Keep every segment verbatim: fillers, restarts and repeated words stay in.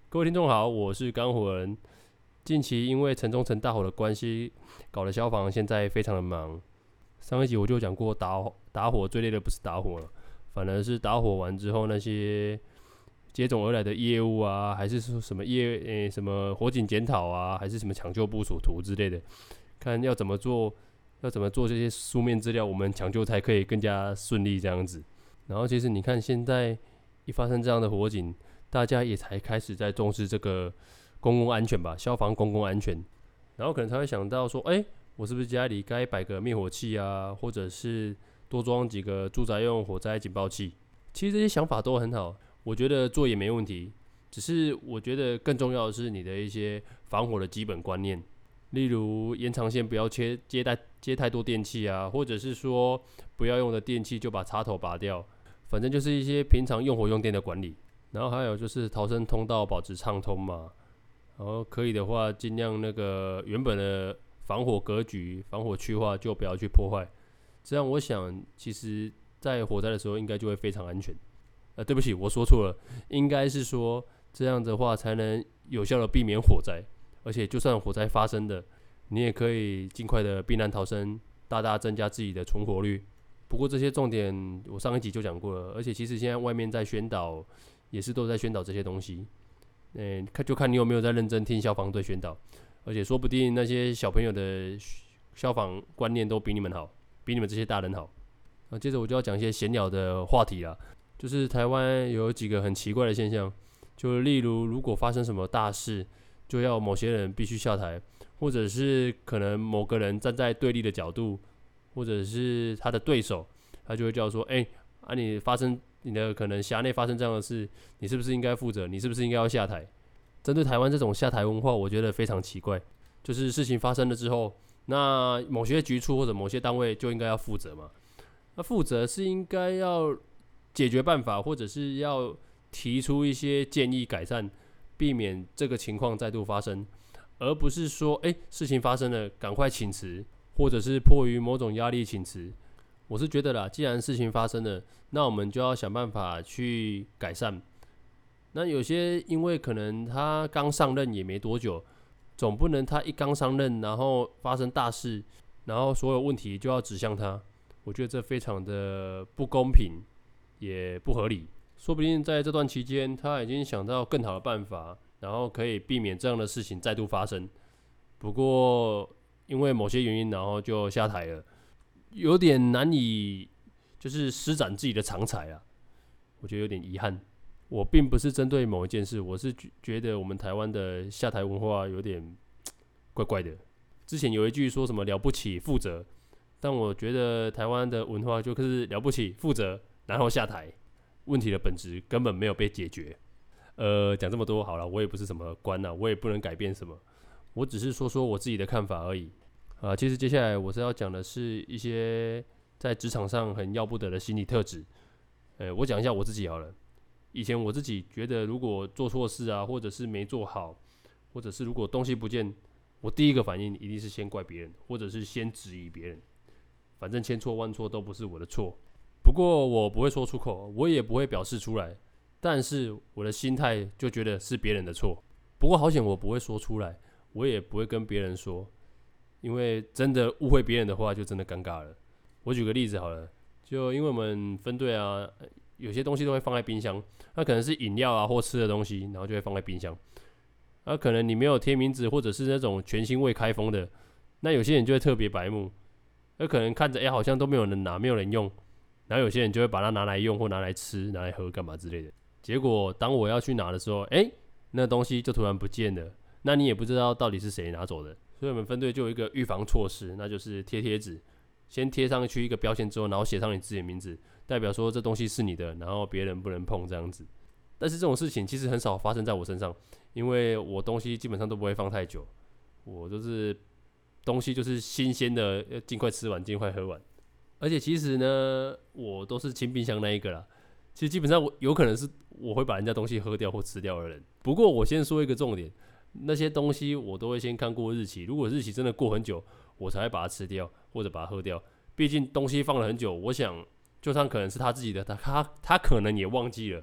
各位听众好，我是刚火人。近期因为城中城大火的关系，搞得消防现在非常的忙。上一集我就讲过打，打火最累的不是打火了，反而是打火完之后那些接踵而来的业务啊，还是说什么业诶、欸、什么火警检讨啊，还是什么抢救部署图之类的，看要怎么做，要怎么做这些书面资料，我们抢救才可以更加顺利这样子。然后其实你看现在一发生这样的火警，大家也才开始在重视这个公共安全吧，消防公共安全，然后可能才会想到说，哎、欸，我是不是家里该摆个灭火器啊，或者是多装几个住宅用火灾警报器？其实这些想法都很好，我觉得做也没问题，只是我觉得更重要的是你的一些防火的基本观念，例如延长线不要接接带接太多电器啊，或者是说不要用的电器就把插头拔掉，反正就是一些平常用火用电的管理。然后还有就是逃生通道保持畅通嘛，然后可以的话尽量那个原本的防火格局、防火区划就不要去破坏，这样我想其实在火灾的时候应该就会非常安全。呃，对不起，我说错了，应该是说这样的话才能有效的避免火灾，而且就算火灾发生的，你也可以尽快的避难逃生，大大增加自己的存活率。不过这些重点我上一集就讲过了，而且其实现在外面在宣导。也是都在宣导这些东西，嗯、欸，看就看你有没有在认真听消防队宣导，而且说不定那些小朋友的消防观念都比你们好，比你们这些大人好。那接着我就要讲一些闲聊的话题啦，就是台湾有几个很奇怪的现象，就例如如果发生什么大事，就要某些人必须下台，或者是可能某个人站在对立的角度，或者是他的对手，他就会叫说，哎、欸，啊你发生。你的可能辖内发生这样的事，你是不是应该负责？你是不是应该要下台？针对台湾这种下台文化，我觉得非常奇怪。就是事情发生了之后，那某些局处或者某些单位就应该要负责嘛？那负责是应该要解决办法，或者是要提出一些建议改善，避免这个情况再度发生，而不是说，哎、欸，事情发生了，赶快请辞，或者是迫于某种压力请辞。我是觉得啦，既然事情发生了，那我们就要想办法去改善。那有些因为可能他刚上任也没多久，总不能他一刚上任，然后发生大事，然后所有问题就要指向他。我觉得这非常的不公平，也不合理。说不定在这段期间，他已经想到更好的办法，然后可以避免这样的事情再度发生。不过因为某些原因，然后就下台了。有点难以就是施展自己的长才啊，我觉得有点遗憾。我并不是针对某一件事，我是觉得我们台湾的下台文化有点怪怪的。之前有一句说什么了不起负责，但我觉得台湾的文化就是了不起负责，然后下台，问题的本质根本没有被解决。呃，讲这么多好了，我也不是什么官啊，我也不能改变什么，我只是说说我自己的看法而已。啊，其实接下来我是要讲的是一些在职场上很要不得的心理特质。呃，我讲一下我自己好了。以前我自己觉得，如果做错事啊，或者是没做好，或者是如果东西不见，我第一个反应一定是先怪别人，或者是先质疑别人。反正千错万错都不是我的错。不过我不会说出口，我也不会表示出来，但是我的心态就觉得是别人的错。不过好险我不会说出来，我也不会跟别人说。因为真的误会别人的话，就真的尴尬了。我举个例子好了，就因为我们分队啊，有些东西都会放在冰箱，那可能是饮料啊或吃的东西，然后就会放在冰箱。那可能你没有贴名字，或者是那种全新未开封的，那有些人就会特别白目，那可能看着哎、欸、好像都没有人拿，没有人用，然后有些人就会把它拿来用或拿来吃、拿来喝干嘛之类的。结果当我要去拿的时候，哎、欸，那东西就突然不见了，那你也不知道到底是谁拿走的。所以我们分队就有一个预防措施，那就是贴贴纸，先贴上去一个标签之后，然后写上你自己的名字，代表说这东西是你的，然后别人不能碰这样子。但是这种事情其实很少发生在我身上，因为我东西基本上都不会放太久，我都是东西就是新鲜的，要尽快吃完，尽快喝完。而且其实呢，我都是清冰箱那一个啦。其实基本上我有可能是我会把人家东西喝掉或吃掉的人。不过我先说一个重点。那些东西我都会先看过日期，如果日期真的过很久，我才会把它吃掉或者把它喝掉。毕竟东西放了很久，我想就算可能是他自己的，他他他可能也忘记了，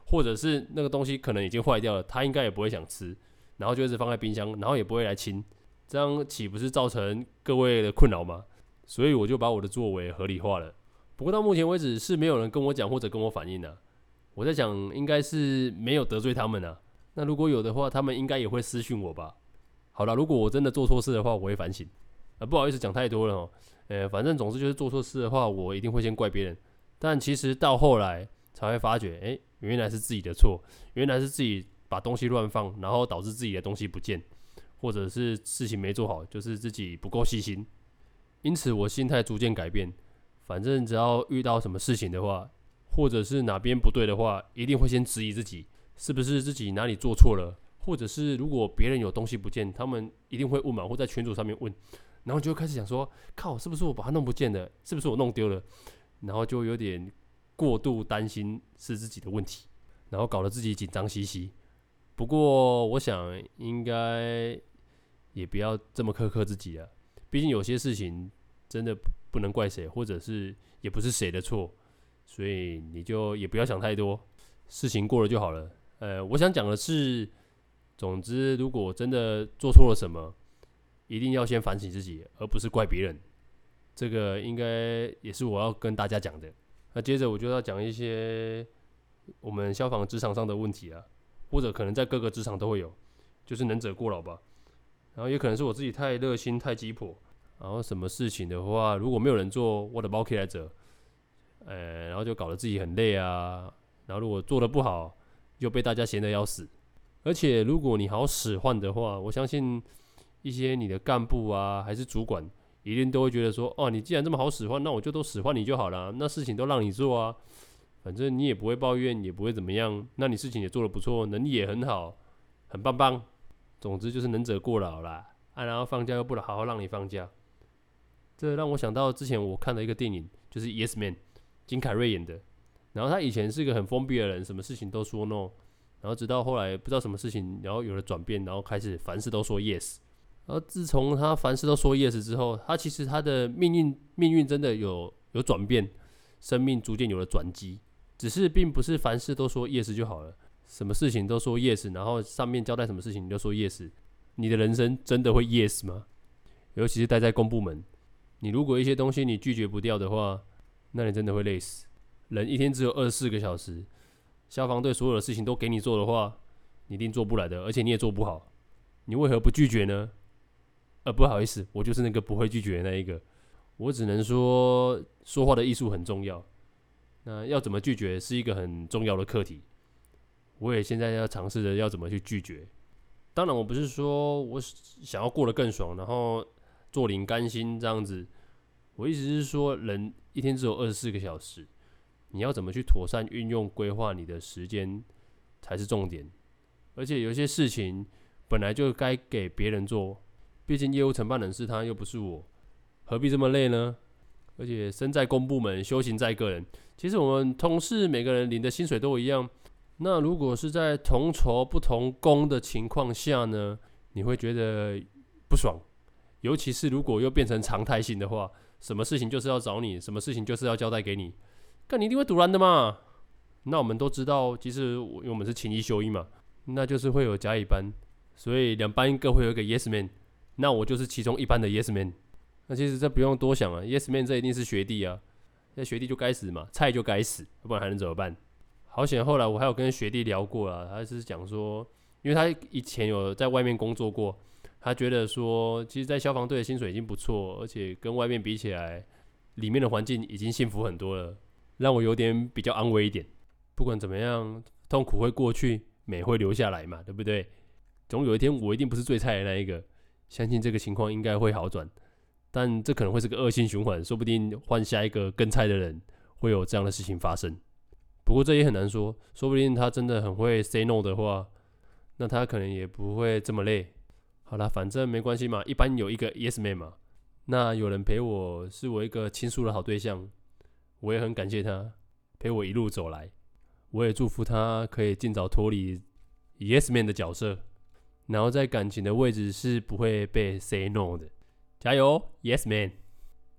或者是那个东西可能已经坏掉了，他应该也不会想吃，然后就一直放在冰箱，然后也不会来清，这样岂不是造成各位的困扰吗？所以我就把我的作为合理化了。不过到目前为止是没有人跟我讲或者跟我反映的、啊，我在想应该是没有得罪他们啊。那如果有的话，他们应该也会私讯我吧。好了，如果我真的做错事的话，我会反省。呃，不好意思讲太多了哦。呃，反正总之就是做错事的话，我一定会先怪别人。但其实到后来才会发觉，哎，原来是自己的错，原来是自己把东西乱放，然后导致自己的东西不见，或者是事情没做好，就是自己不够细心。因此，我心态逐渐改变。反正只要遇到什么事情的话，或者是哪边不对的话，一定会先质疑自己，是不是自己哪里做错了，或者是如果别人有东西不见，他们一定会问嘛，或在群组上面问，然后就会开始想说，靠，是不是我把它弄不见了？是不是我弄丢了？然后就有点过度担心是自己的问题，然后搞得自己紧张兮兮。不过我想应该也不要这么苛刻自己啊，毕竟有些事情真的不能怪谁，或者是也不是谁的错，所以你就也不要想太多，事情过了就好了。呃，我想讲的是，总之如果真的做错了什么，一定要先反省自己，而不是怪别人。这个应该也是我要跟大家讲的。那接着我就要讲一些我们消防职场上的问题啊，或者可能在各个职场都会有，就是能者过劳吧。然后也可能是我自己太热心、太鸡婆。然后什么事情的话，如果没有人做，我的包起来者，呃，然后就搞得自己很累啊。然后如果做得不好，又被大家嫌得要死。而且如果你好使唤的话，我相信一些你的干部啊，还是主管，一定都会觉得说，哦，你既然这么好使唤，那我就都使唤你就好了，那事情都让你做啊，反正你也不会抱怨，也不会怎么样，那你事情也做得不错，能力也很好，很棒棒。总之就是能者过劳啦，啊，然后放假又不能好好让你放假。这让我想到之前我看的一个电影，就是 Yes Man， 金凯瑞演的。然后他以前是一个很封闭的人，什么事情都说 no， 然后直到后来不知道什么事情，然后有了转变，然后开始凡事都说 yes。然后自从他凡事都说 yes 之后，他其实他的命运命运真的有有转变，生命逐渐有了转机。只是并不是凡事都说 yes 就好了，什么事情都说 yes， 然后上面交代什么事情你就说 yes， 你的人生真的会 yes 吗？尤其是待在公部门。你如果一些东西你拒绝不掉的话，那你真的会累死。人一天只有二十四个小时，消防队所有的事情都给你做的话，你一定做不来的，而且你也做不好。你为何不拒绝呢？呃，不好意思，我就是那个不会拒绝的那一个。我只能说，说话的艺术很重要。那要怎么拒绝是一个很重要的课题。我也现在要尝试着要怎么去拒绝。当然，我不是说我想要过得更爽，然后坐领甘心这样子。我意思是说，人一天只有二十四个小时，你要怎么去妥善运用规划你的时间才是重点。而且有些事情本来就该给别人做，毕竟业务承办人是他，又不是我，何必这么累呢？而且身在公部门，修行在个人。其实我们同事每个人领的薪水都一样。那如果是在同酬不同工的情况下呢，你会觉得不爽。尤其是如果又变成常态性的话，什么事情就是要找你，什么事情就是要交代给你，干你一定会堵拦的嘛。那我们都知道，其实因为我们是勤一休一嘛，那就是会有甲乙班，所以两班各会有一个 yes man， 那我就是其中一班的 yes man。那其实这不用多想啊 ，yes man 这一定是学弟啊，那学弟就该死嘛，菜就该死，不然还能怎么办？好险，后来我还有跟学弟聊过啊，他是讲说，因为他以前有在外面工作过，他觉得说，其实，在消防队的薪水已经不错，而且跟外面比起来，里面的环境已经幸福很多了，让我有点比较安慰一点。不管怎么样，痛苦会过去，美会留下来嘛，对不对？总有一天，我一定不是最菜的那一个，相信这个情况应该会好转。但这可能会是个恶性循环，说不定换下一个更菜的人会有这样的事情发生。不过这也很难说，说不定他真的很会 say no 的话，那他可能也不会这么累。好啦，反正没关系嘛，一般有一个 yes man 嘛。那有人陪我，是我一个倾诉的好对象，我也很感谢他陪我一路走来。我也祝福他可以尽早脱离 yes man 的角色，然后在感情的位置是不会被 say no 的。加油 ，yes man！